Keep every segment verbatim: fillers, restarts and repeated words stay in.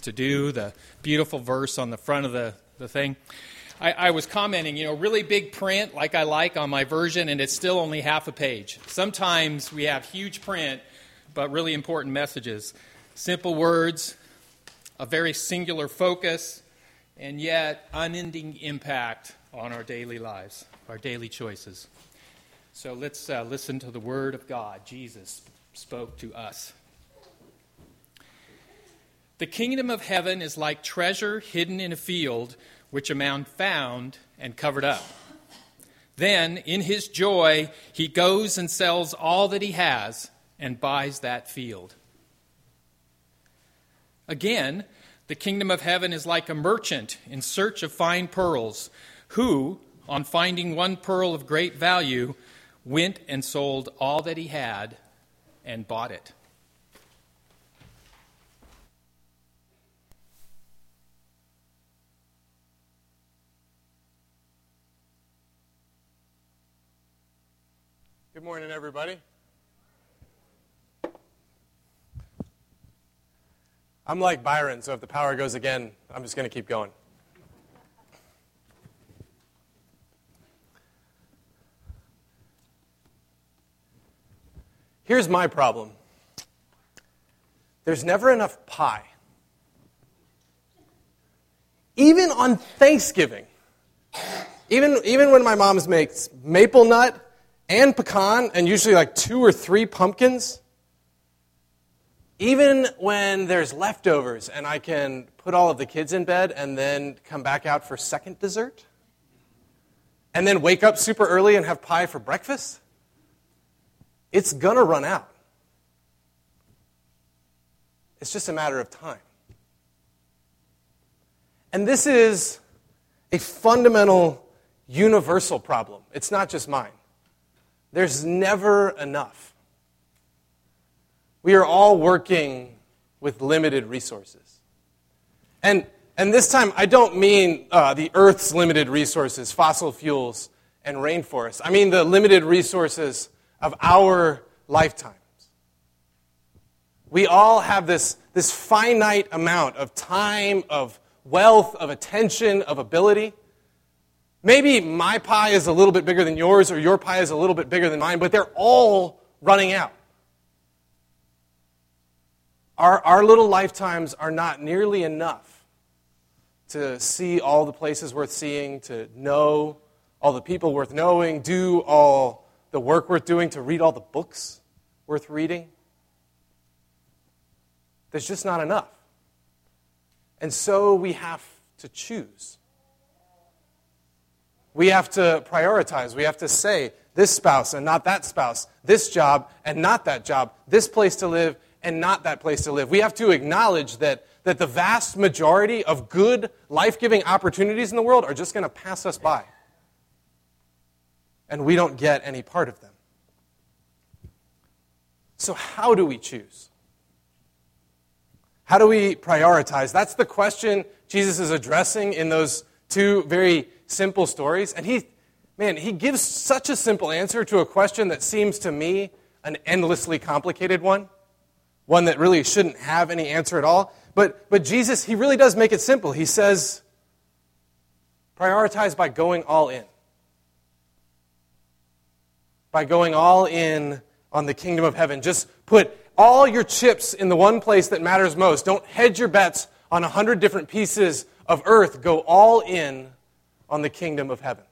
to do, the beautiful verse on the front of the, the thing. I, I was commenting, you know, really big print like I like on my version, and it's still only half a page. Sometimes we have huge print, but really important messages. Simple words, a very singular focus, and yet unending impact on our daily lives, our daily choices. So let's uh, listen to the word of God. Jesus spoke to us. The kingdom of heaven is like treasure hidden in a field, which a man found and covered up. Then, in his joy, he goes and sells all that he has and buys that field. Again, the kingdom of heaven is like a merchant in search of fine pearls, who, on finding one pearl of great value, went and sold all that he had and bought it. Good morning, everybody. I'm like Byron, so if the power goes again, I'm just going to keep going. Here's my problem. There's never enough pie. Even on Thanksgiving, even, even when my mom makes maple nut and pecan, and usually like two or three pumpkins, even when there's leftovers and I can put all of the kids in bed and then come back out for second dessert, and then wake up super early and have pie for breakfast, it's going to run out. It's just a matter of time. And this is a fundamental, universal problem. It's not just mine. There's never enough. We are all working with limited resources. And, and this time, I don't mean uh, the Earth's limited resources, fossil fuels and rainforests. I mean the limited resources of our lifetimes. We all have this, this finite amount of time, of wealth, of attention, of ability. Maybe my pie is a little bit bigger than yours, or your pie is a little bit bigger than mine, but they're all running out. Our, our little lifetimes are not nearly enough to see all the places worth seeing, to know all the people worth knowing, do all the work worth doing, to read all the books worth reading. There's just not enough. And so we have to choose. We have to prioritize. We have to say, this spouse and not that spouse, this job and not that job, this place to live and not that place to live. We have to acknowledge that, that the vast majority of good, life-giving opportunities in the world are just going to pass us by. And we don't get any part of them. So how do we choose? How do we prioritize? That's the question Jesus is addressing in those two very simple stories. And he, man, he gives such a simple answer to a question that seems to me an endlessly complicated one. One that really shouldn't have any answer at all. But, but Jesus, he really does make it simple. He says, prioritize by going all in. By going all in on the kingdom of heaven. Just put all your chips in the one place that matters most. Don't hedge your bets on a hundred different pieces of earth. Go all in on the kingdom of heaven.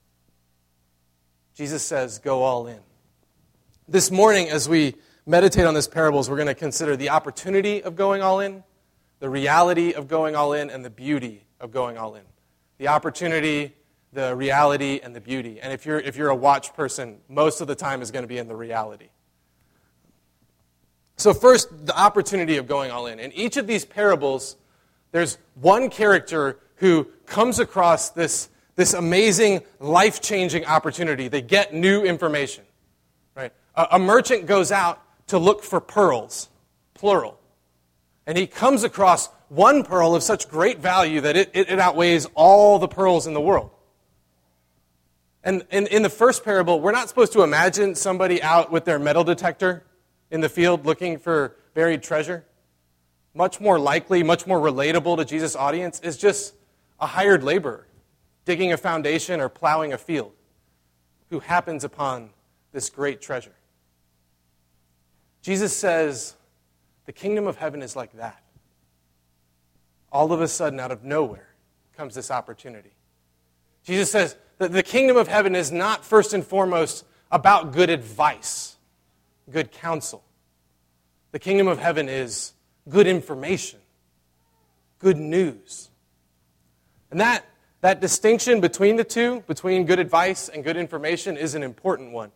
Jesus says, go all in. This morning, as we meditate on this parables, we're going to consider the opportunity of going all in, the reality of going all in, and the beauty of going all in. The opportunity, the reality, and the beauty. And if you're if you're a watch person, most of the time is going to be in the reality. So first, the opportunity of going all in. In each of these parables, there's one character who comes across this, this amazing, life-changing opportunity. They get new information. Right? A, a merchant goes out to look for pearls, plural. And he comes across one pearl of such great value that it, it, it outweighs all the pearls in the world. And in, in the first parable, we're not supposed to imagine somebody out with their metal detector in the field looking for buried treasure. much more likely, much more relatable to Jesus' audience, is just a hired laborer digging a foundation or plowing a field who happens upon this great treasure. Jesus says the kingdom of heaven is like that. All of a sudden, out of nowhere, comes this opportunity. Jesus says that the kingdom of heaven is not first and foremost about good advice, good counsel. The kingdom of heaven is good information, good news. And that, that distinction between the two, between good advice and good information, is an important one.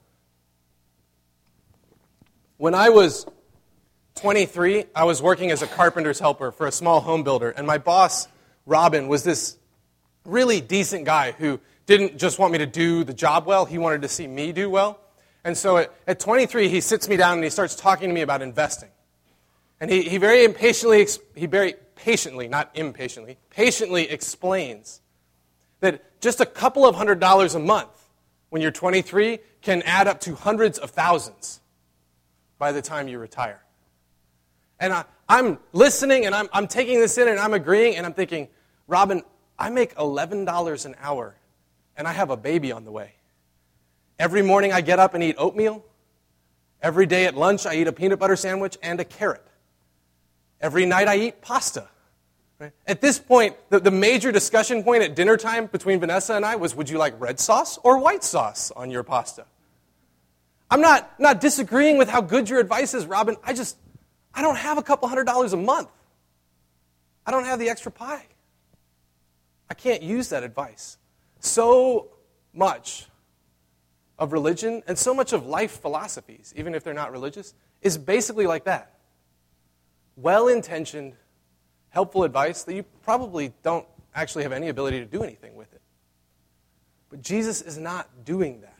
When I was twenty-three, I was working as a carpenter's helper for a small home builder, and my boss, Robin, was this really decent guy who didn't just want me to do the job well, he wanted to see me do well. And so at, at twenty-three, he sits me down and he starts talking to me about investing. And he, he very impatiently, he very patiently, not impatiently, patiently explains that just a couple of hundred dollars a month when you're twenty-three can add up to hundreds of thousands by the time you retire. And I, I'm listening and I'm, I'm taking this in and I'm agreeing and I'm thinking, Robin, I make eleven dollars an hour and I have a baby on the way. Every morning I get up and eat oatmeal. Every day at lunch I eat a peanut butter sandwich and a carrot. Every night I eat pasta. Right? At this point, the, the major discussion point at dinner time between Vanessa and I was, would you like red sauce or white sauce on your pasta? I'm not, not disagreeing with how good your advice is, Robin. I just, I don't have a couple hundred dollars a month. I don't have the extra pie. I can't use that advice. So much of religion and so much of life philosophies, even if they're not religious, is basically like that. Well-intentioned, helpful advice that you probably don't actually have any ability to do anything with it. But Jesus is not doing that.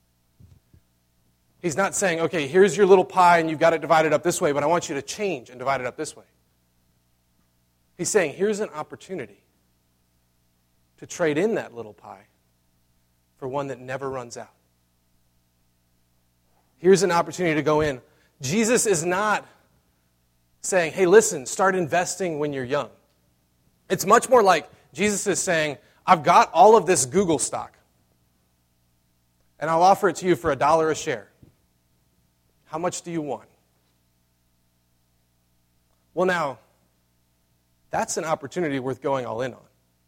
He's not saying, okay, here's your little pie and you've got it divided up this way, but I want you to change and divide it up this way. He's saying, here's an opportunity to trade in that little pie for one that never runs out. Here's an opportunity to go in. Jesus is not saying, hey, listen, start investing when you're young. It's much more like Jesus is saying, I've got all of this Google stock, and I'll offer it to you for a dollar a share. How much do you want? Well, now, that's an opportunity worth going all in on.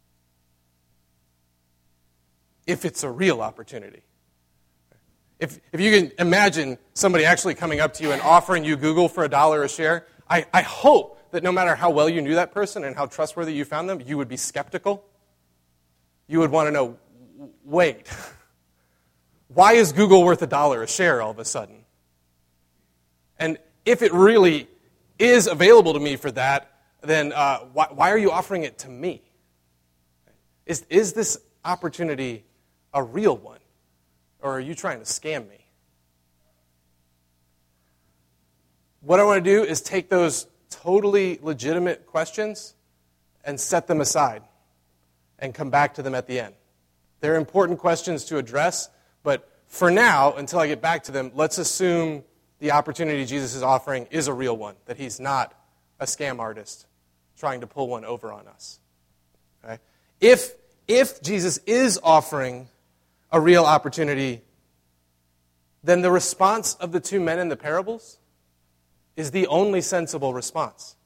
If it's a real opportunity. If, if you can imagine somebody actually coming up to you and offering you Google for a dollar a share, I, I hope that no matter how well you knew that person and how trustworthy you found them, you would be skeptical. You would want to know, wait, why is Google worth a dollar a share all of a sudden? And if it really is available to me for that, then uh, why, why are you offering it to me? Is, is this opportunity a real one? Or are you trying to scam me? What I want to do is take those totally legitimate questions and set them aside and come back to them at the end. They're important questions to address, but for now, until I get back to them, let's assume the opportunity Jesus is offering is a real one, that he's not a scam artist trying to pull one over on us. Okay? If, if Jesus is offering a real opportunity, then the response of the two men in the parables is the only sensible response.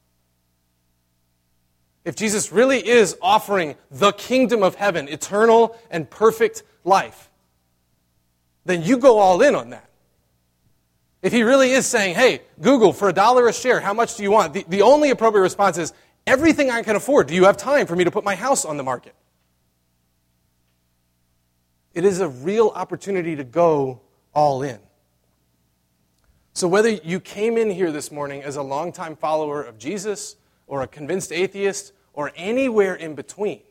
If Jesus really is offering the kingdom of heaven, eternal and perfect life, then you go all in on that. If he really is saying, hey, Google, for a dollar a share, how much do you want? The, the only appropriate response is, everything I can afford. Do you have time for me to put my house on the market? It is a real opportunity to go all in. So whether you came in here this morning as a longtime follower of Jesus or a convinced atheist or anywhere in between,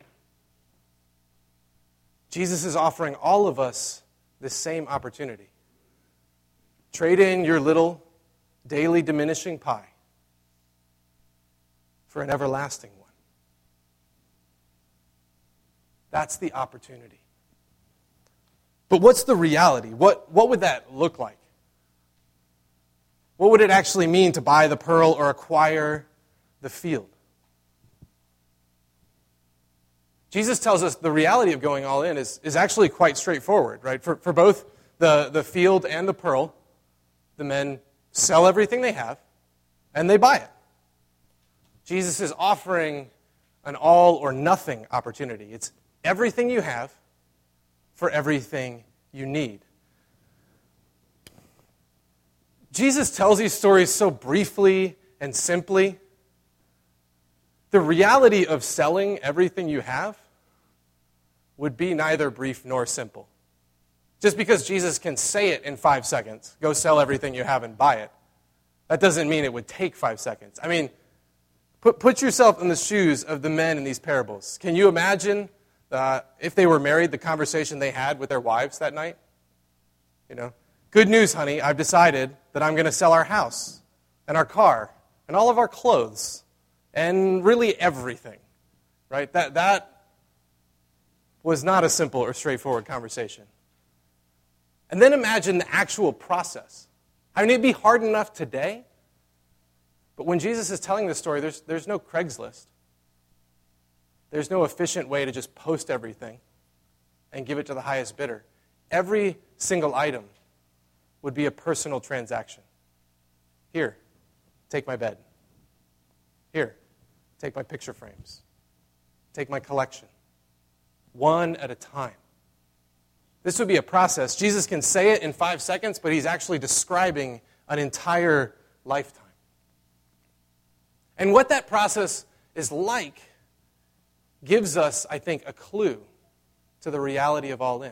Jesus is offering all of us this same opportunity. Trade in your little daily diminishing pie for an everlasting one. That's the opportunity. But what's the reality? What, what would that look like? What would it actually mean to buy the pearl or acquire the field. Jesus tells us the reality of going all in is, is actually quite straightforward, right? For, for both the, the field and the pearl, the men sell everything they have, and they buy it. Jesus is offering an all or nothing opportunity. It's everything you have for everything you need. Jesus tells these stories so briefly and simply. The reality of selling everything you have would be neither brief nor simple. Just because Jesus can say it in five seconds, go sell everything you have and buy it, that doesn't mean it would take five seconds. I mean, put, put yourself in the shoes of the men in these parables. Can you imagine, uh, if they were married, the conversation they had with their wives that night? You know, good news, honey, I've decided that I'm going to sell our house and our car and all of our clothes and really everything, right? That, that was not a simple or straightforward conversation. And then imagine the actual process. I mean, it'd be hard enough today, but when Jesus is telling this story, there's, there's no Craigslist. There's no efficient way to just post everything and give it to the highest bidder. Every single item would be a personal transaction. Here, take my bed. Here, take my picture frames. Take my collection. One at a time. This would be a process. Jesus can say it in five seconds, but he's actually describing an entire lifetime. And what that process is like gives us, I think, a clue to the reality of all in.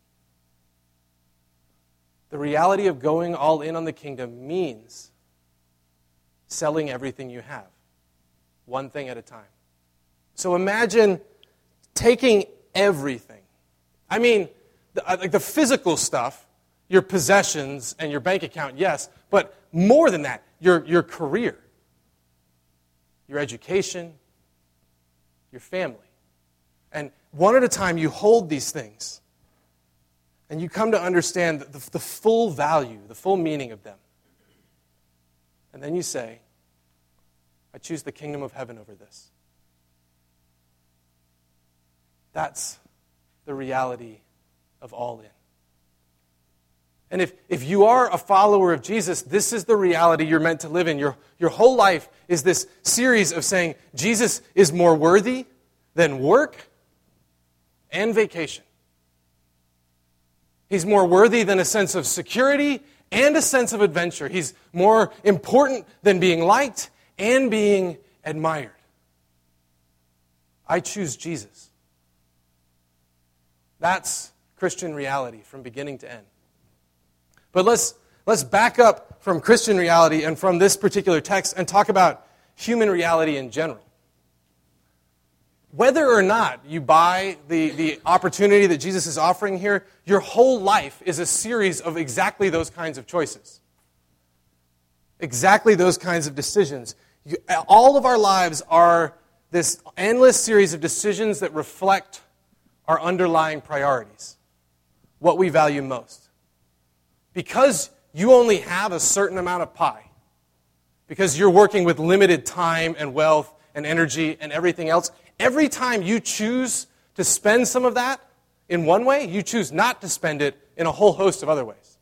The reality of going all in on the kingdom means selling everything you have, one thing at a time. So imagine taking everything. I mean, the, like the physical stuff, your possessions and your bank account, yes, but more than that, your, your career, your education, your family. And one at a time, you hold these things, and you come to understand the, the full value, the full meaning of them. And then you say, I choose the kingdom of heaven over this. That's the reality of all in. And if, if you are a follower of Jesus, this is the reality you're meant to live in. Your, your whole life is this series of saying, Jesus is more worthy than work and vacation. He's more worthy than a sense of security and a sense of adventure. He's more important than being liked and being admired. I choose Jesus. That's Christian reality from beginning to end. But let's, let's back up from Christian reality and from this particular text and talk about human reality in general. Whether or not you buy the, the opportunity that Jesus is offering here, your whole life is a series of exactly those kinds of choices. Exactly those kinds of decisions. You, all of our lives are this endless series of decisions that reflect our underlying priorities, what we value most. Because you only have a certain amount of pie, because you're working with limited time and wealth and energy and everything else, every time you choose to spend some of that in one way, you choose not to spend it in a whole host of other ways.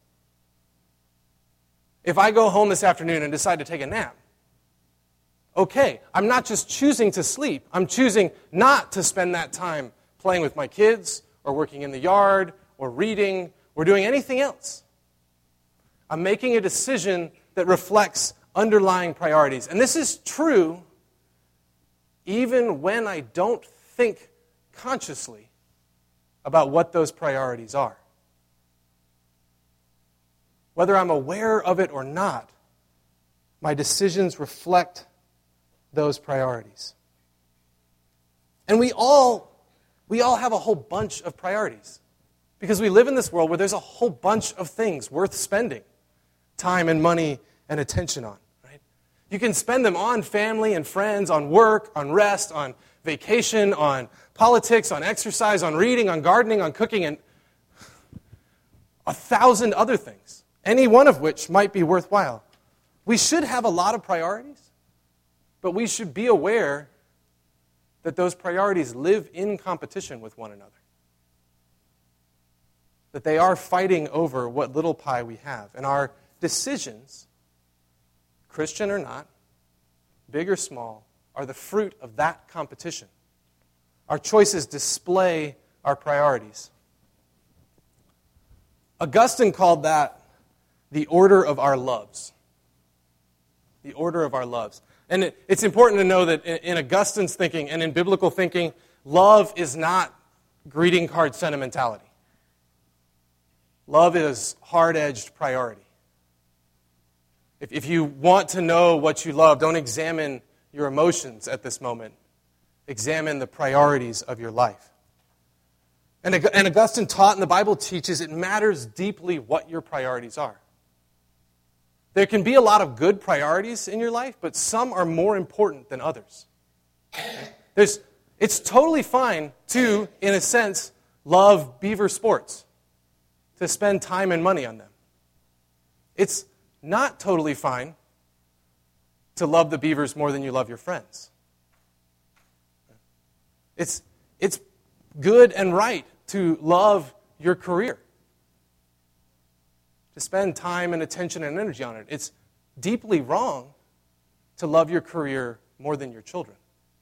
If I go home this afternoon and decide to take a nap, okay, I'm not just choosing to sleep, I'm choosing not to spend that time playing with my kids or working in the yard or reading or doing anything else. I'm making a decision that reflects underlying priorities. And this is true even when I don't think consciously about what those priorities are. Whether I'm aware of it or not, my decisions reflect those priorities. And we all, we all have a whole bunch of priorities, because we live in this world where there's a whole bunch of things worth spending time and money and attention on. You can spend them on family and friends, on work, on rest, on vacation, on politics, on exercise, on reading, on gardening, on cooking, and a thousand other things, any one of which might be worthwhile. We should have a lot of priorities, But we should be aware that those priorities live in competition with one another. That they are fighting over what little pie we have. And our decisions, Christian or not, big or small, are the fruit of that competition. Our choices display our priorities. Augustine called that the order of our loves. The order of our loves. And it, it's important to know that in, in Augustine's thinking and in biblical thinking, love is not greeting card sentimentality. Love is hard-edged priority. If, if you want to know what you love, don't examine your emotions at this moment. Examine the priorities of your life. And, and Augustine taught, and the Bible teaches, it matters deeply what your priorities are. There can be a lot of good priorities in your life, but some are more important than others. There's, it's totally fine to, in a sense, love Beaver sports, to spend time and money on them. It's not totally fine to love the Beavers more than you love your friends. It's, it's good and right to love your career, to spend time and attention and energy on it. It's deeply wrong to love your career more than your children.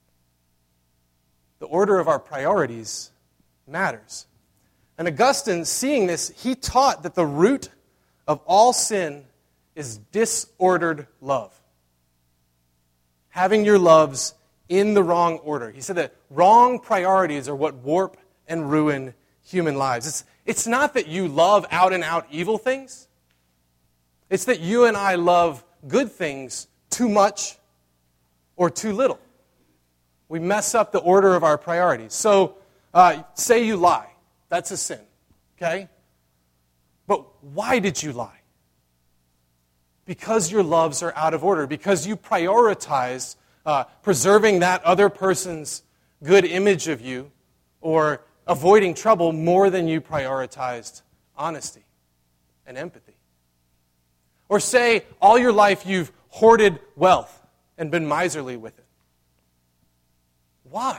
The order of our priorities matters. And Augustine, seeing this, he taught that the root of all sin is disordered love. Having your loves in the wrong order. He said that wrong priorities are what warp and ruin human lives. It's, it's not that you love out and out evil things. It's that you and I love good things too much or too little. We mess up the order of our priorities. So, uh, say you lie. That's a sin, okay? But why did you lie? Because your loves are out of order. Because you prioritize uh, preserving that other person's good image of you or avoiding trouble more than you prioritized honesty and empathy. Or say all your life you've hoarded wealth and been miserly with it. Why?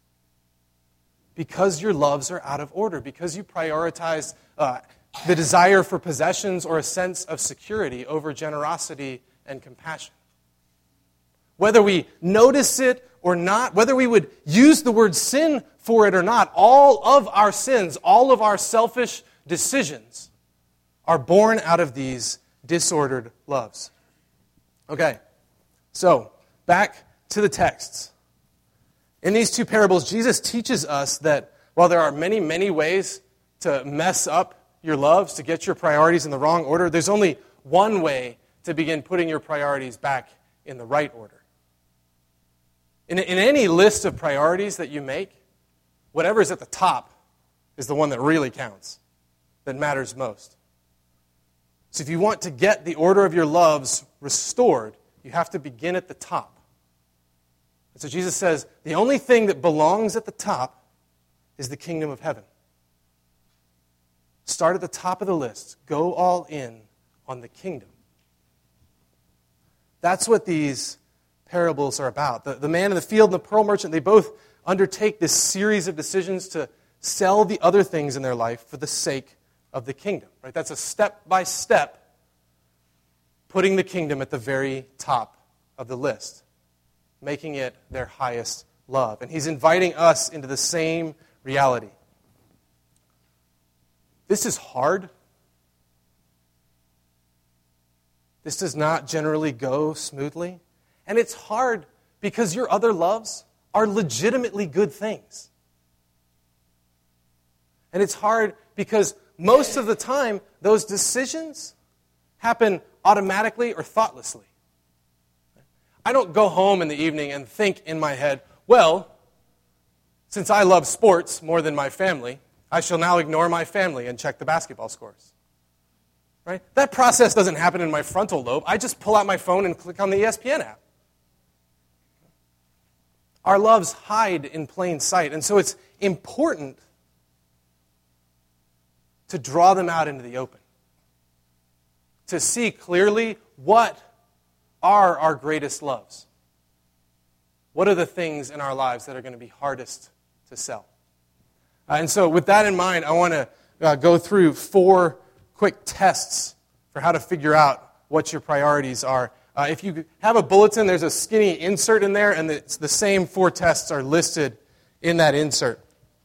Because your loves are out of order. Because you prioritize uh, the desire for possessions or a sense of security over generosity and compassion. Whether we notice it or not, whether we would use the word sin for it or not, all of our sins, all of our selfish decisions are born out of these disordered loves. Okay, so back to the texts. In these two parables, Jesus teaches us that while there are many, many ways to mess up your loves, to get your priorities in the wrong order, there's only one way to begin putting your priorities back in the right order. In, in any list of priorities that you make, whatever's at the top is the one that really counts, that matters most. So if you want to get the order of your loves restored, you have to begin at the top. And so Jesus says, the only thing that belongs at the top is the kingdom of heaven. Start at the top of the list. Go all in on the kingdom. That's what these parables are about. The, the man in the field and the pearl merchant, they both undertake this series of decisions to sell the other things in their life for the sake of the kingdom. Right? That's a step-by-step putting the kingdom at the very top of the list, making it their highest love. And he's inviting us into the same reality. This is hard. This does not generally go smoothly. And it's hard because your other loves are legitimately good things. And it's hard because most of the time, those decisions happen automatically or thoughtlessly. I don't go home in the evening and think in my head, well, since I love sports more than my family, I shall now ignore my family and check the basketball scores. Right? That process doesn't happen in my frontal lobe. I just pull out my phone and click on the E S P N app. Our loves hide in plain sight, and so it's important to draw them out into the open. To see clearly what are our greatest loves. what are the things in our lives that are going to be hardest to sell? Uh, and so with that in mind, I want to uh, go through four quick tests for how to figure out what your priorities are. Uh, if you have a bulletin, there's a skinny insert in there, and it's the same four tests are listed in that insert.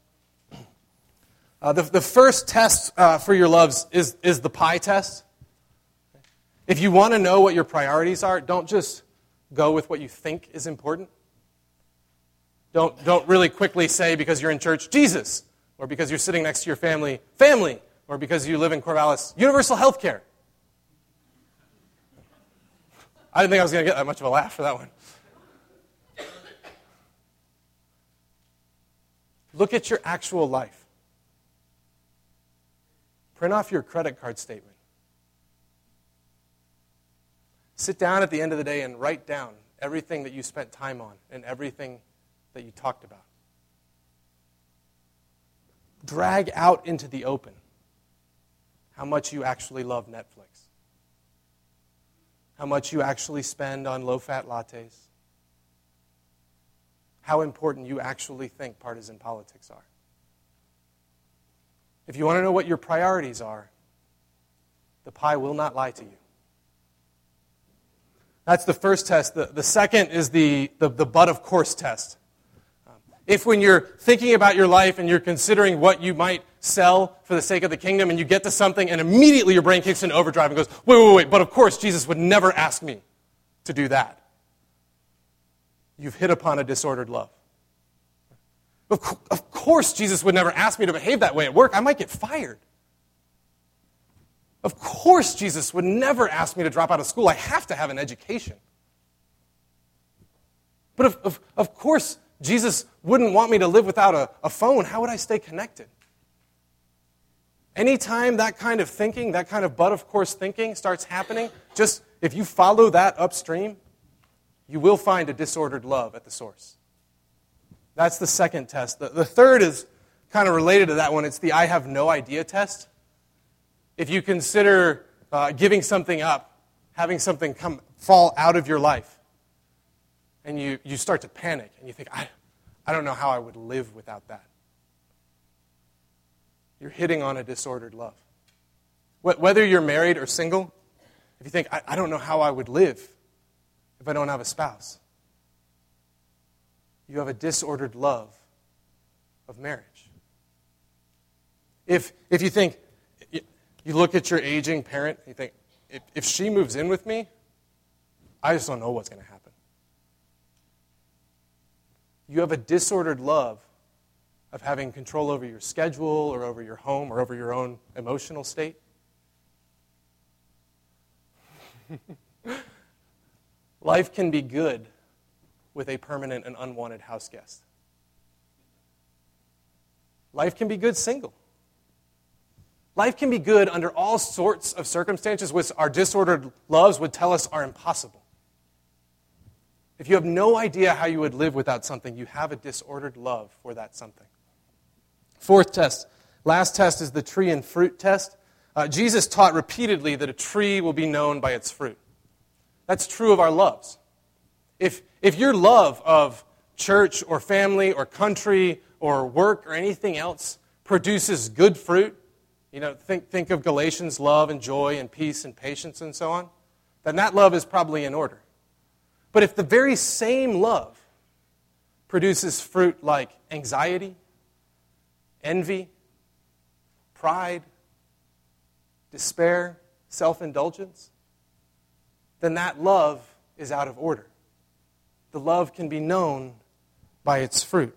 Uh, the, the first test uh, for your loves is, is the pie test. If you want to know what your priorities are, don't just go with what you think is important. Don't, don't really quickly say because you're in church, Jesus, or because you're sitting next to your family, family, or because you live in Corvallis, universal health care. I didn't think I was going to get that much of a laugh for that one. Look at your actual life. Print off your credit card statement. Sit down at the end of the day and write down everything that you spent time on and everything that you talked about. Drag out into the open how much you actually love Netflix, how much you actually spend on low-fat lattes, how important you actually think partisan politics are. If you want to know what your priorities are, the pie will not lie to you. That's the first test. The, the second is the, the, the but of course test. Um, if when you're thinking about your life and you're considering what you might sell for the sake of the kingdom and you get to something and immediately your brain kicks into overdrive and goes, wait, wait, wait, but of course Jesus would never ask me to do that. You've hit upon a disordered love. Of, co- of course Jesus would never ask me to behave that way at work. I might get fired. Of course Jesus would never ask me to drop out of school. I have to have an education. But of, of, of course Jesus wouldn't want me to live without a, a phone. How would I stay connected? Anytime that kind of thinking, that kind of but of course thinking starts happening, just if you follow that upstream, you will find a disordered love at the source. That's the second test. The, the third is kind of related to that one. It's the I have no idea test. If you consider uh, giving something up, having something come fall out of your life, and you, you start to panic, and you think, I, I don't know how I would live without that. You're hitting on a disordered love. Whether you're married or single, if you think, I, I don't know how I would live if I don't have a spouse, you have a disordered love of marriage. If, if you think, you look at your aging parent, you think, if, if she moves in with me, I just don't know what's going to happen. You have a disordered love of having control over your schedule or over your home or over your own emotional state. Life can be good with a permanent and unwanted house guest. Life can be good single. Life can be good under all sorts of circumstances which our disordered loves would tell us are impossible. If you have no idea how you would live without something, you have a disordered love for that something. Fourth test. Last test is the tree and fruit test. Uh, Jesus taught repeatedly that a tree will be known by its fruit. That's true of our loves. If, if your love of church or family or country or work or anything else produces good fruit, you know, think, think of Galatians, love and joy and peace and patience and so on, then that love is probably in order. But if the very same love produces fruit like anxiety, envy, pride, despair, self-indulgence, then that love is out of order. The love can be known by its fruit.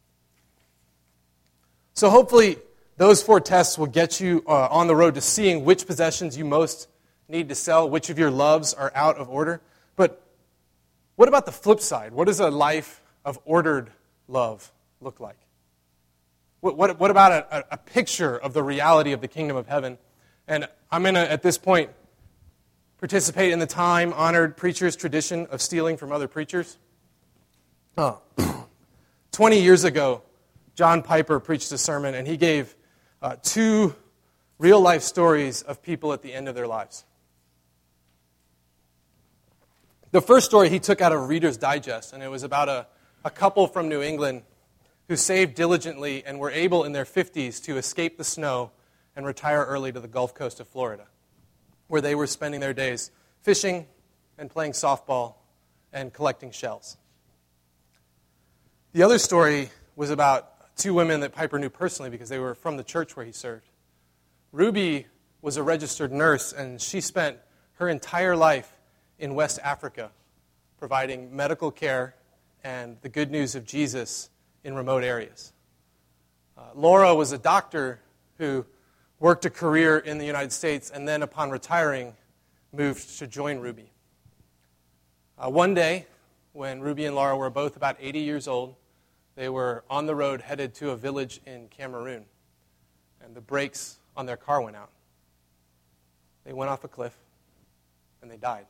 So hopefully those four tests will get you uh, on the road to seeing which possessions you most need to sell, which of your loves are out of order. But what about the flip side? What does a life of ordered love look like? What, what, what about a, a picture of the reality of the kingdom of heaven? And I'm going to, at this point, participate in the time-honored preacher's tradition of stealing from other preachers. Oh. Twenty years ago, John Piper preached a sermon, and he gave uh, two real-life stories of people at the end of their lives. The first story he took out of Reader's Digest, and it was about a, a couple from New England who saved diligently and were able in their fifties to escape the snow and retire early to the Gulf Coast of Florida, where they were spending their days fishing and playing softball and collecting shells. The other story was about two women that Piper knew personally because they were from the church where he served. Ruby was a registered nurse, and she spent her entire life in West Africa providing medical care and the good news of Jesus in remote areas. Uh, Laura was a doctor who worked a career in the United States and then, upon retiring, moved to join Ruby. Uh, one day, when Ruby and Laura were both about eighty years old, they were on the road headed to a village in Cameroon, and the brakes on their car went out. They went off a cliff, and they died.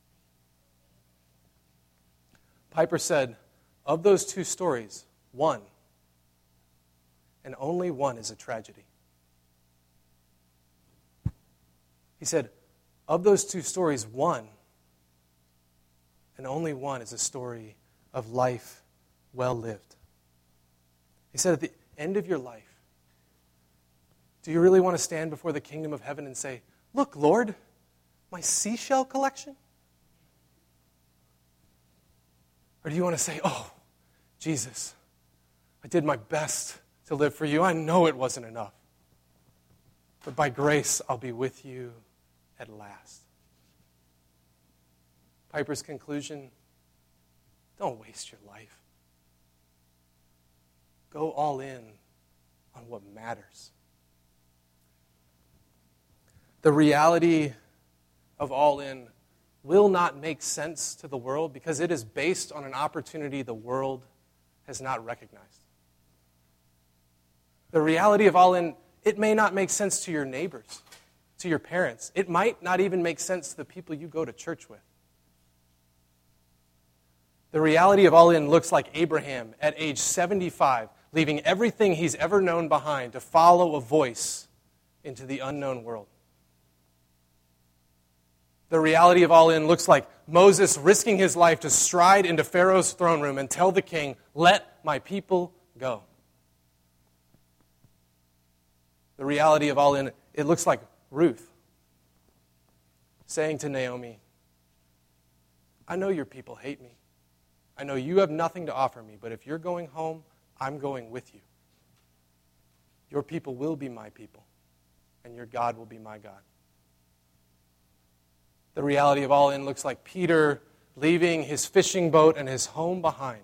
Piper said, of those two stories, one, and only one, is a tragedy. He said, of those two stories, one, and only one, is a story of life well lived. He said, at the end of your life, do you really want to stand before the kingdom of heaven and say, look, Lord, my seashell collection? Or do you want to say, oh, Jesus, I did my best to live for you. I know it wasn't enough. But by grace, I'll be with you at last. Piper's conclusion, don't waste your life. Go all in on what matters. The reality of all in will not make sense to the world because it is based on an opportunity the world has not recognized. The reality of all in, it may not make sense to your neighbors, to your parents. It might not even make sense to the people you go to church with. The reality of all in looks like Abraham at age seventy-five, leaving everything he's ever known behind to follow a voice into the unknown world. The reality of all in looks like Moses risking his life to stride into Pharaoh's throne room and tell the king, let my people go. The reality of all in, it looks like Ruth saying to Naomi, I know your people hate me. I know you have nothing to offer me, but if you're going home, I'm going with you. Your people will be my people, and your God will be my God. The reality of all in looks like Peter leaving his fishing boat and his home behind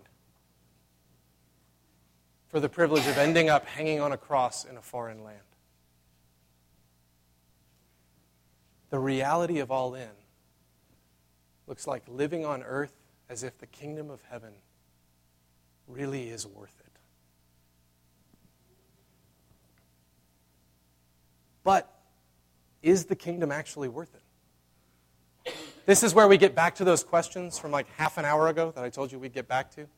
for the privilege of ending up hanging on a cross in a foreign land. The reality of all in looks like living on earth as if the kingdom of heaven really is worth it. But is the kingdom actually worth it? This is where we get back to those questions from like half an hour ago that I told you we'd get back to.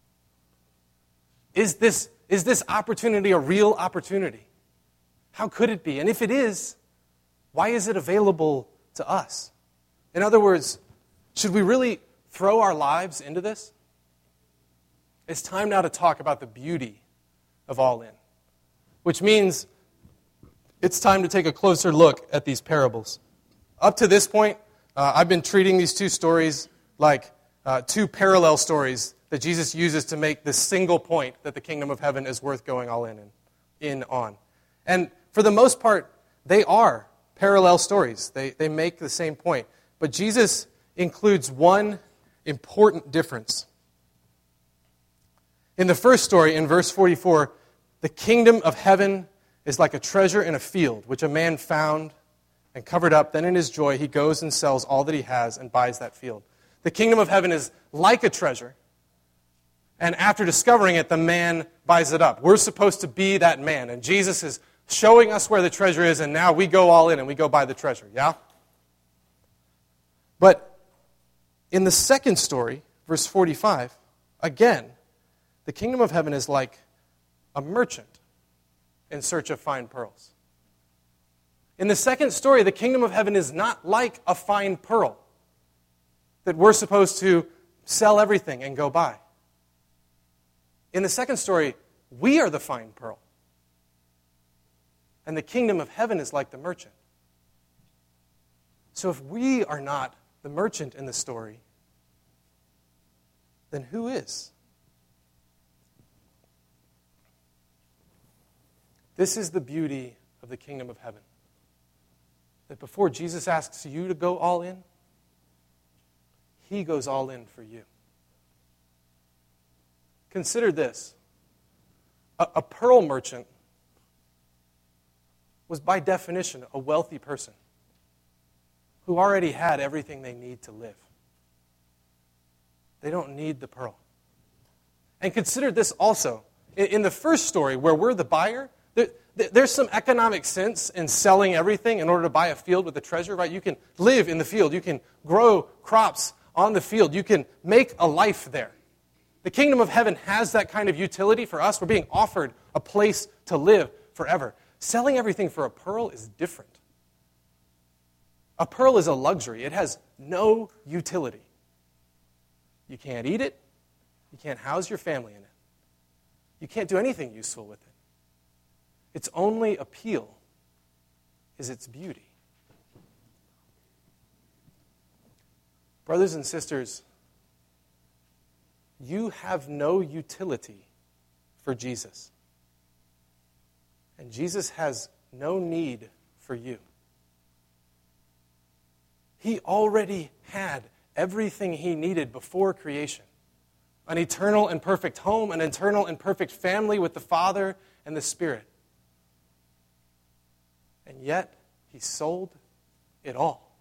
Is this, is this opportunity a real opportunity? How could it be? And if it is, why is it available to us? In other words, should we really throw our lives into this? It's time now to talk about the beauty of all in, which means it's time to take a closer look at these parables. Up to this point, uh, I've been treating these two stories like uh, two parallel stories that Jesus uses to make this single point that the kingdom of heaven is worth going all in, in, in on. And for the most part, they are parallel stories. They, they make the same point. But Jesus includes one important difference. In the first story, in verse forty-four, the kingdom of heaven is like a treasure in a field, which a man found and covered up. Then in his joy, he goes and sells all that he has and buys that field. The kingdom of heaven is like a treasure. And after discovering it, the man buys it up. We're supposed to be that man. And Jesus is showing us where the treasure is, and now we go all in and we go buy the treasure. Yeah? But in the second story, verse forty-five, again, the kingdom of heaven is like a merchant in search of fine pearls. In the second story, the kingdom of heaven is not like a fine pearl that we're supposed to sell everything and go buy. In the second story, we are the fine pearl. And the kingdom of heaven is like the merchant. So if we are not the merchant in the story, then who is? This is the beauty of the kingdom of heaven. That before Jesus asks you to go all in, he goes all in for you. Consider this. A, a pearl merchant was by definition a wealthy person who already had everything they need to live. They don't need the pearl. And consider this also. In, in the first story, where we're the buyer, there, there's some economic sense in selling everything in order to buy a field with a treasure, right? You can live in the field. You can grow crops on the field. You can make a life there. The kingdom of heaven has that kind of utility for us. We're being offered a place to live forever. Selling everything for a pearl is different. A pearl is a luxury. It has no utility. You can't eat it. You can't house your family in it. You can't do anything useful with it. Its only appeal is its beauty. Brothers and sisters, you have no utility for Jesus. And Jesus has no need for you. He already had everything he needed before creation. An eternal and perfect home, an eternal and perfect family with the Father and the Spirit. And yet, he sold it all.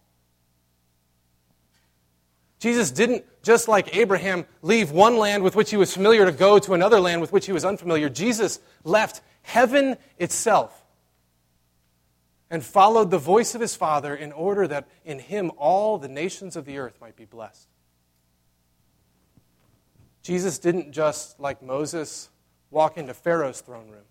Jesus didn't, just like Abraham, leave one land with which he was familiar to go to another land with which he was unfamiliar. Jesus left heaven itself and followed the voice of his Father in order that in him all the nations of the earth might be blessed. Jesus didn't just, like Moses, walk into Pharaoh's throne room.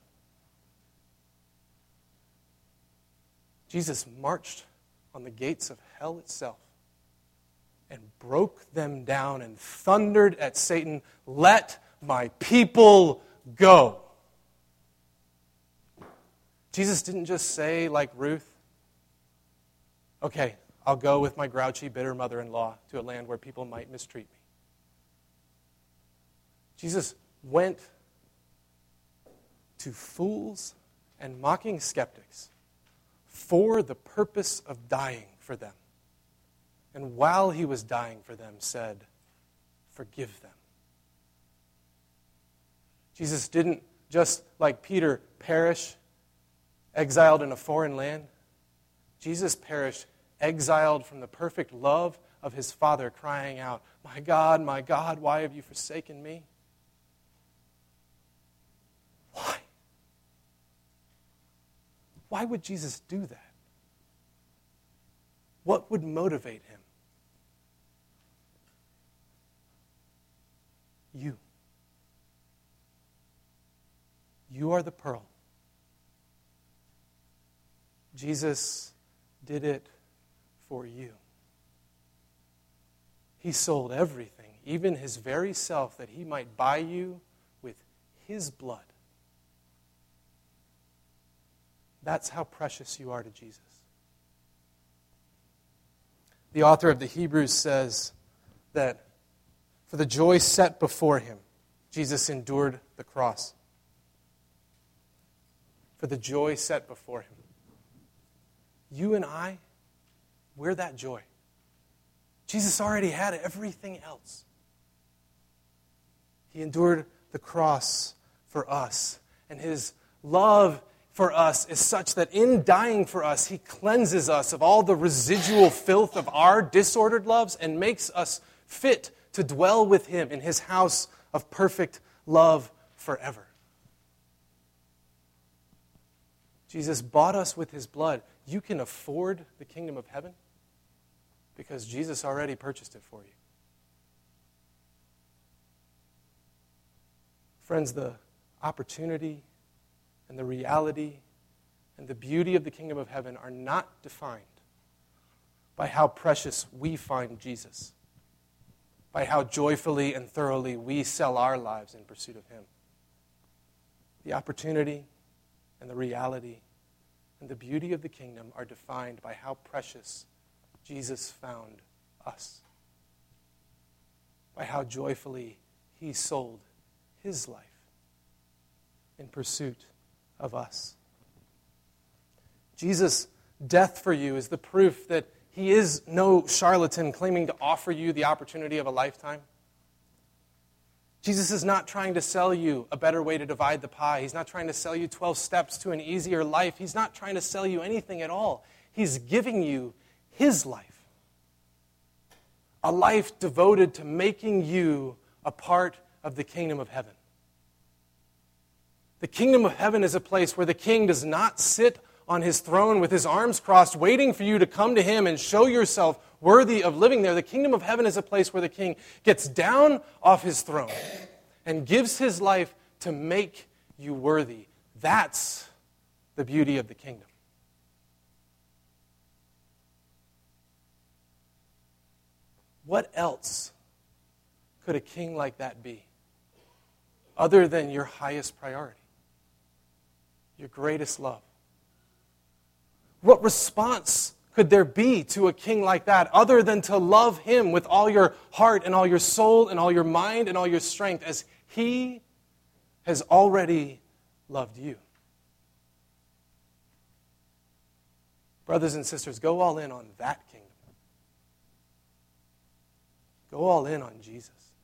Jesus marched on the gates of hell itself and broke them down and thundered at Satan, "Let my people go." Jesus didn't just say, like Ruth, "Okay, I'll go with my grouchy, bitter mother-in-law to a land where people might mistreat me." Jesus went to fools and mocking skeptics for the purpose of dying for them. And while he was dying for them, said, "Forgive them." Jesus didn't, just like Peter, perish exiled in a foreign land. Jesus perished exiled from the perfect love of his Father, crying out, "My God, my God, why have you forsaken me?" Why? Why would Jesus do that? What would motivate him? You. You are the pearl. Jesus did it for you. He sold everything, even his very self, that he might buy you with his blood. That's how precious you are to Jesus. The author of the Hebrews says that for the joy set before him, Jesus endured the cross. For the joy set before him. You and I, we're that joy. Jesus already had everything else. He endured the cross for us. And his love for us is such that in dying for us, he cleanses us of all the residual filth of our disordered loves and makes us fit to dwell with him in his house of perfect love forever. Jesus bought us with his blood. You can afford the kingdom of heaven because Jesus already purchased it for you. Friends, the opportunity and the reality and the beauty of the kingdom of heaven are not defined by how precious we find Jesus, by how joyfully and thoroughly we sell our lives in pursuit of him. The opportunity and the reality and the beauty of the kingdom are defined by how precious Jesus found us, by how joyfully he sold his life in pursuit of us. Jesus' death for you is the proof that he is no charlatan claiming to offer you the opportunity of a lifetime. Jesus is not trying to sell you a better way to divide the pie. He's not trying to sell you twelve steps to an easier life. He's not trying to sell you anything at all. He's giving you his life. A life devoted to making you a part of the kingdom of heaven. The kingdom of heaven is a place where the king does not sit on his throne with his arms crossed, waiting for you to come to him and show yourself worthy of living there. The kingdom of heaven is a place where the king gets down off his throne and gives his life to make you worthy. That's the beauty of the kingdom. What else could a king like that be other than your highest priority, your greatest love? What response could there be to a king like that other than to love him with all your heart and all your soul and all your mind and all your strength as he has already loved you? Brothers and sisters, go all in on that kingdom. Go all in on Jesus.